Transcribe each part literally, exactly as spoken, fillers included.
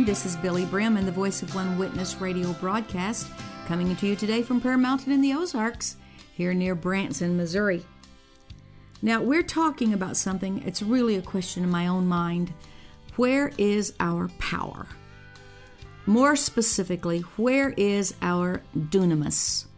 This is Billy Brim and the Voice of One Witness radio broadcast coming to you today from Prayer Mountain in the Ozarks, here near Branson, Missouri. Now, we're talking about something, it's really a question in my own mind. Where is our power? More specifically, where is our dunamis?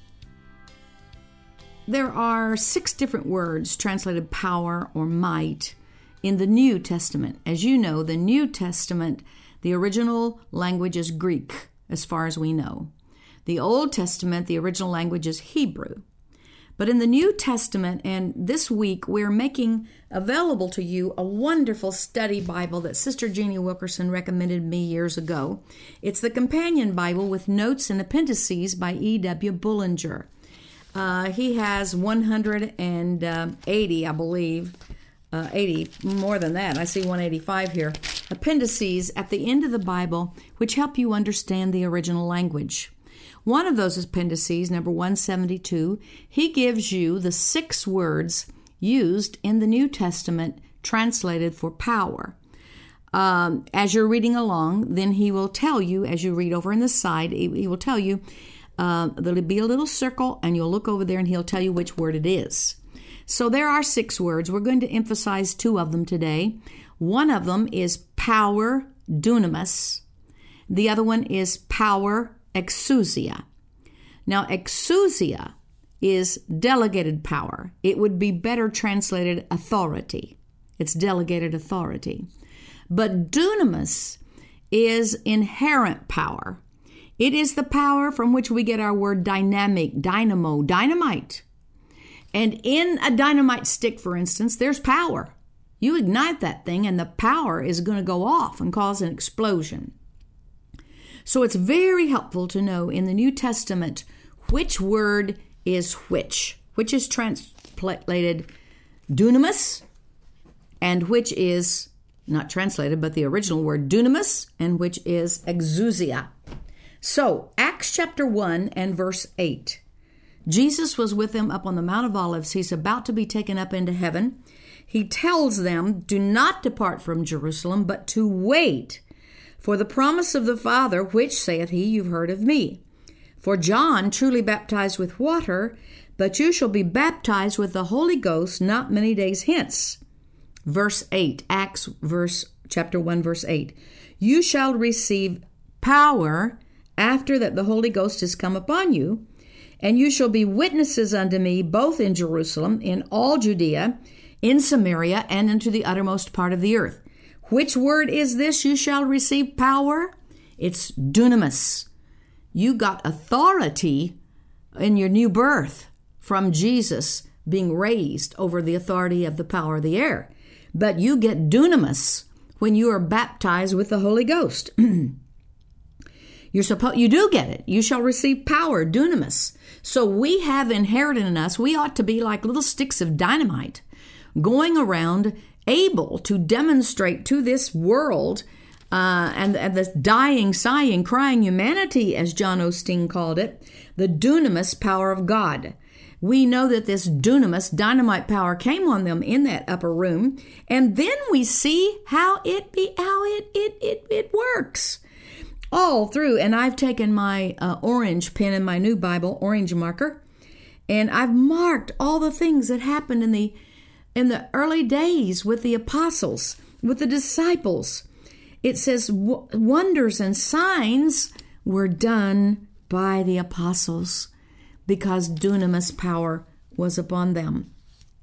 There are six different words translated power or might in the New Testament. As you know, the New Testament, the original language is Greek, as far as we know. The Old Testament, the original language is Hebrew. But in the New Testament, and this week, we're making available to you a wonderful study Bible that Sister Jeannie Wilkerson recommended me years ago. It's the Companion Bible with Notes and Appendices by E W Bullinger. Uh, he has one hundred eighty, I believe, uh, eighty, more than that. I see one eighty-five here. Appendices at the end of the Bible, which help you understand the original language. One of those appendices, number one seventy-two, he gives you the six words used in the New Testament translated for power. Um, as you're reading along, then he will tell you, as you read over in the side, he, he will tell you, uh, there'll be a little circle, and you'll look over there, and he'll tell you which word it is. So there are six words. We're going to emphasize two of them today. One of them is power, dunamis. The other one is power, exousia. Now, exousia is delegated power. It would be better translated authority. It's delegated authority. But dunamis is inherent power. It is the power from which we get our word dynamic, dynamo, dynamite. And in a dynamite stick, for instance, there's power. You ignite that thing and the power is going to go off and cause an explosion. So it's very helpful to know in the New Testament which word is which, which is translated dunamis, and which is, not translated, but the original word dunamis, and which is exousia. So, Acts chapter one and verse eight. Jesus was with them up on the Mount of Olives. He's about to be taken up into heaven. He tells them, do not depart from Jerusalem, but to wait for the promise of the Father, which, saith he, you've heard of me. For John truly baptized with water, but you shall be baptized with the Holy Ghost not many days hence. Verse eight, Acts verse chapter one, verse eight. You shall receive power after that the Holy Ghost is come upon you, and you shall be witnesses unto me both in Jerusalem, in all Judea, in Samaria, and unto the uttermost part of the earth. Which word is this? You shall receive power. It's dunamis. You got authority in your new birth from Jesus being raised over the authority of the power of the air. But you get dunamis when you are baptized with the Holy Ghost. You're supposed, you do get it. You shall receive power, dunamis. So we have inherited in us, we ought to be like little sticks of dynamite going around able to demonstrate to this world uh, and, and this dying, sighing, crying humanity, as John Osteen called it, the dunamis power of God. We know that this dunamis, dynamite power, came on them in that upper room, and then we see how it be how it it it, it works all through. And I've taken my uh, orange pen in my new Bible, orange marker, and I've marked all the things that happened in the in the early days with the apostles, with the disciples. It says w- wonders and signs were done by the apostles because dunamis power was upon them.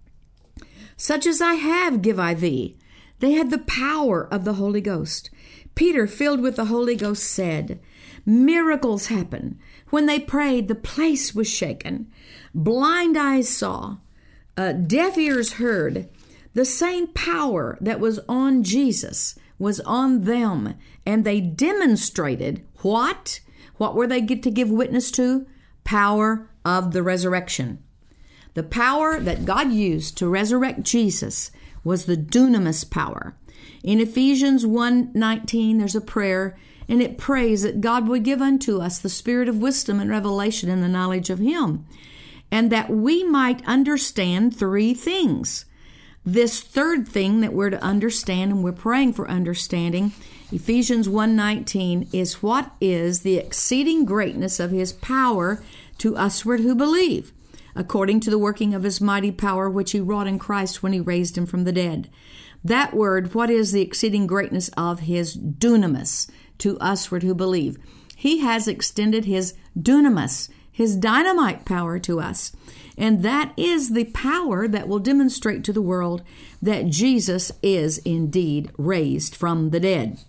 Such as I have give I thee. They had the power of the Holy Ghost. Peter, filled with the Holy Ghost, said, miracles happened. When they prayed, the place was shaken. Blind eyes saw. Uh, deaf ears heard. The same power that was on Jesus was on them, and they demonstrated what? What were they get to give witness to? Power of the resurrection. The power that God used to resurrect Jesus was the dunamis power. In Ephesians one nineteen, there's a prayer, and it prays that God would give unto us the spirit of wisdom and revelation in the knowledge of Him, and that we might understand three things: This third thing that we're to understand, and we're praying for understanding, Ephesians one nineteen, is what is the exceeding greatness of his power to usward who believe, according to the working of his mighty power, which he wrought in Christ when he raised him from the dead. That word, what is the exceeding greatness of his dunamis to usward who believe? He has extended his dunamis, his dynamite power to us. And that is the power that will demonstrate to the world that Jesus is indeed raised from the dead.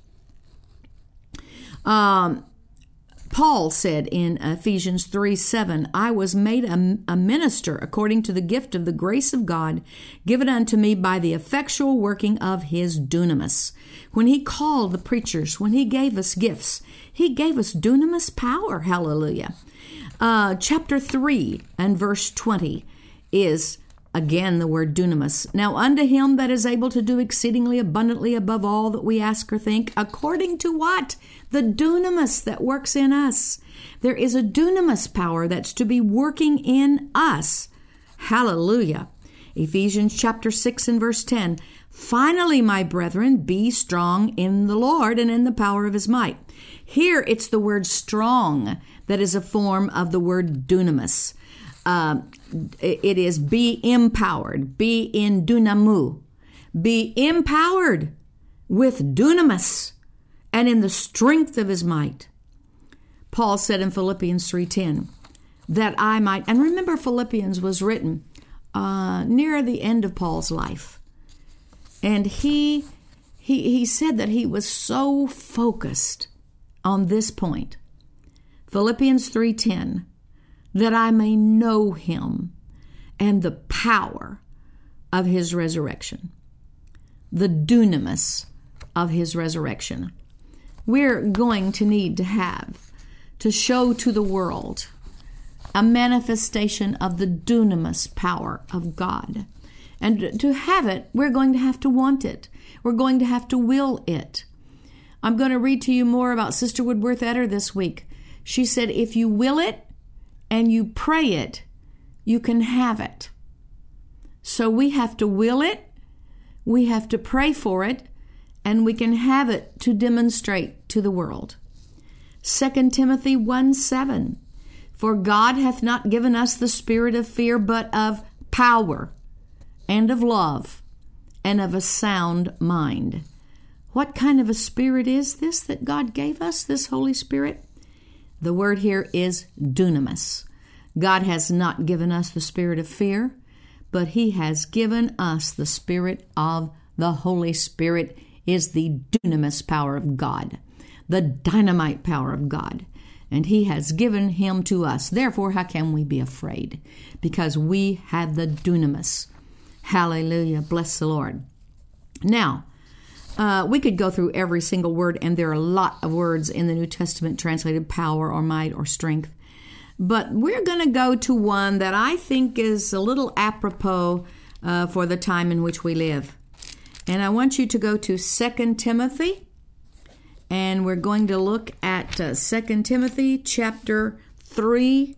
Um, Paul said in Ephesians three seven, I was made a, a minister according to the gift of the grace of God given unto me by the effectual working of his dunamis. When he called the preachers, when he gave us gifts, he gave us dunamis power. Hallelujah. Uh, chapter three and verse twenty is again the word dunamis. Now unto him that is able to do exceedingly abundantly above all that we ask or think, according to what? The dunamis that works in us. There is a dunamis power that's to be working in us. Hallelujah. Ephesians chapter six and verse ten. Finally, my brethren, be strong in the Lord and in the power of his might. Here it's the word strong that is a form of the word dunamis. Uh, it is be empowered, be in dunamu, be empowered with dunamis and in the strength of his might. Paul said in Philippians three ten that I might, and remember Philippians was written uh, near the end of Paul's life. And he, he, he said that he was so focused on this point. Philippians three ten, that I may know him and the power of his resurrection, the dunamis of his resurrection. We're going to need to have, to show to the world, a manifestation of the dunamis power of God. And to have it, we're going to have to want it. We're going to have to will it. I'm going to read to you more about Sister Woodworth Etter this week. She said, if you will it and you pray it, you can have it. So we have to will it, we have to pray for it, and we can have it to demonstrate to the world. Second Timothy one seven, for God hath not given us the spirit of fear, but of power and of love and of a sound mind. What kind of a spirit is this that God gave us, this Holy Spirit? The word here is dunamis. God has not given us the spirit of fear, but he has given us the spirit of the Holy Spirit, is the dunamis power of God, the dynamite power of God. And he has given him to us. Therefore, how can we be afraid? Because we have the dunamis. Hallelujah. Bless the Lord. Now, Uh, we could go through every single word, and there are a lot of words in the New Testament translated power or might or strength. But we're going to go to one that I think is a little apropos uh, for the time in which we live. And I want you to go to Second Timothy, and we're going to look at uh, Second Timothy chapter three.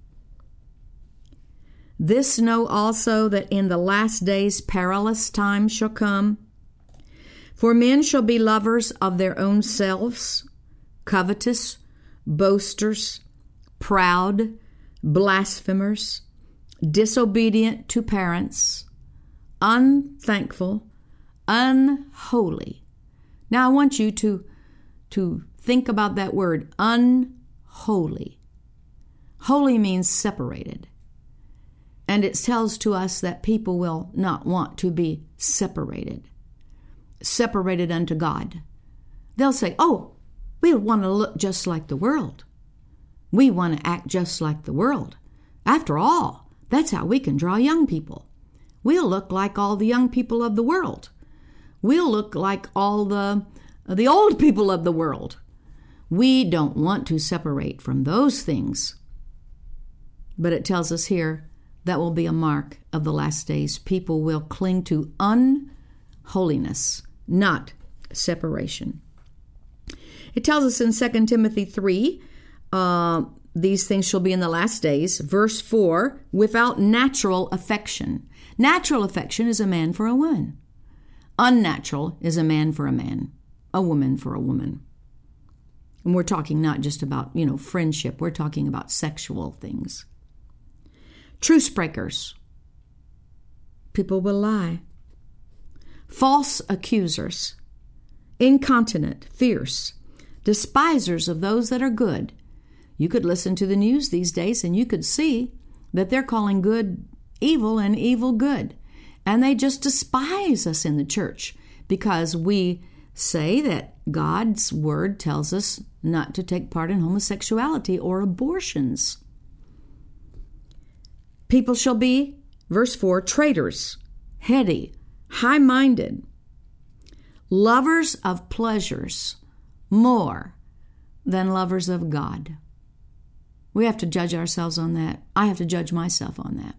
This know also that in the last days perilous times shall come. For men shall be lovers of their own selves, covetous, boasters, proud, blasphemers, disobedient to parents, unthankful, unholy. Now I want you to, to think about that word, unholy. Holy means separated. And it tells to us that people will not want to be separated. Separated unto God. They'll say, oh, we want to look just like the world. We want to act just like the world. After all, that's how we can draw young people. We'll look like all the young people of the world. We'll look like all the, the old people of the world. We don't want to separate from those things. But it tells us here that will be a mark of the last days. People will cling to unholiness, not separation. It tells us in Second Timothy three, uh, these things shall be in the last days. Verse four, without natural affection. Natural affection is a man for a woman. Unnatural is a man for a man, a woman for a woman. And we're talking not just about, you know, friendship. We're talking about sexual things. Truce breakers. People will lie. False accusers. Incontinent, fierce. Despisers of those that are good. You could listen to the news these days and you could see that they're calling good evil and evil good. And they just despise us in the church because we say that God's word tells us not to take part in homosexuality or abortions. People shall be, verse four, traitors, heady, high-minded, lovers of pleasures more than lovers of God. We have to judge ourselves on that. I have to judge myself on that.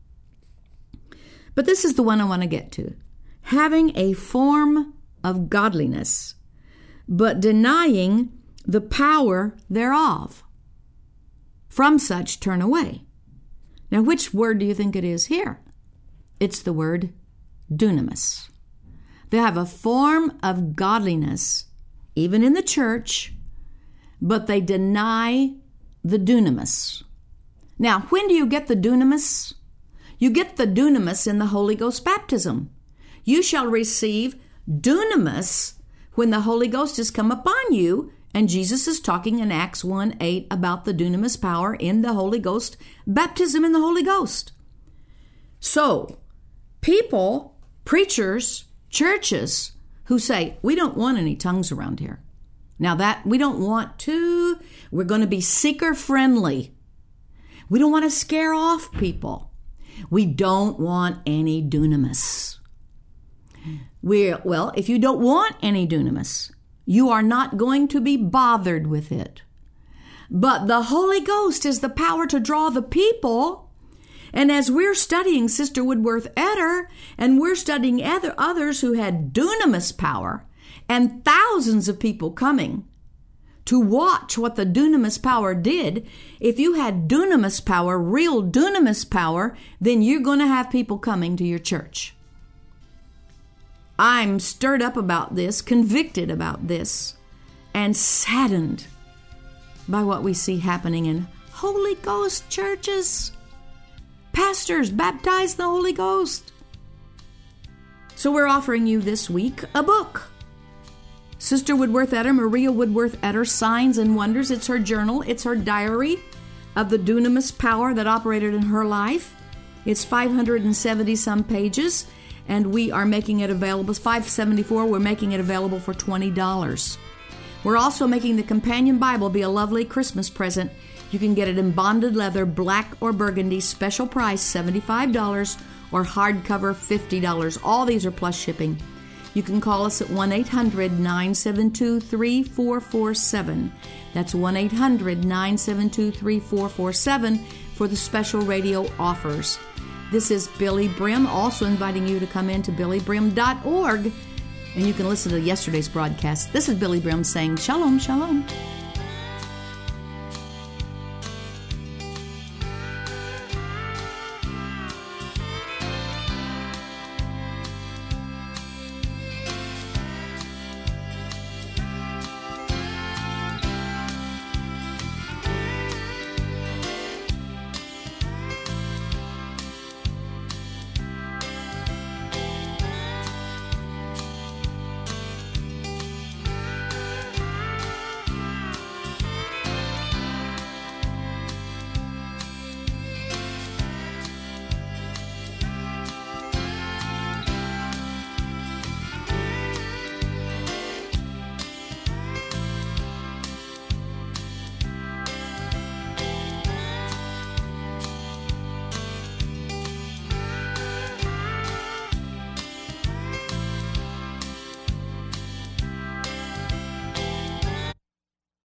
But this is the one I want to get to. Having a form of godliness, but denying the power thereof. From such turn away. Now, which word do you think it is here? It's the word dunamis. They have a form of godliness, even in the church, but they deny the dunamis. Now, when do you get the dunamis? You get the dunamis in the Holy Ghost baptism. You shall receive dunamis when the Holy Ghost has come upon you, and Jesus is talking in Acts one eight about the dunamis power in the Holy Ghost, baptism in the Holy Ghost. So, people, preachers, churches who say, we don't want any tongues around here. Now that, we don't want to, we're going to be seeker-friendly. We don't want to scare off people. We don't want any dunamis. We're, well, if you don't want any dunamis, you are not going to be bothered with it. But the Holy Ghost is the power to draw the people. And as we're studying Sister Woodworth Etter, and we're studying other, others who had dunamis power, and thousands of people coming to watch what the dunamis power did, if you had dunamis power, real dunamis power, then you're going to have people coming to your church. I'm stirred up about this, convicted about this, and saddened by what we see happening in Holy Ghost churches. Pastors baptize the Holy Ghost. So we're offering you this week a book. Sister Woodworth Etter, Maria Woodworth Etter, Signs and Wonders. It's her journal. It's her diary of the dunamis power that operated in her life. It's five hundred seventy some pages, and we are making it available. It's five hundred seventy-four. We're making it available for twenty dollars. We're also making the Companion Bible be a lovely Christmas present. You can get it in bonded leather, black or burgundy, special price seventy-five dollars, or hardcover fifty dollars. All these are plus shipping. You can call us at one eight hundred nine seven two three four four seven. That's one eight hundred nine seven two three four four seven for the special radio offers. This is Billy Brim, also inviting you to come in to billy brim dot org, and you can listen to yesterday's broadcast. This is Billy Brim saying shalom, shalom.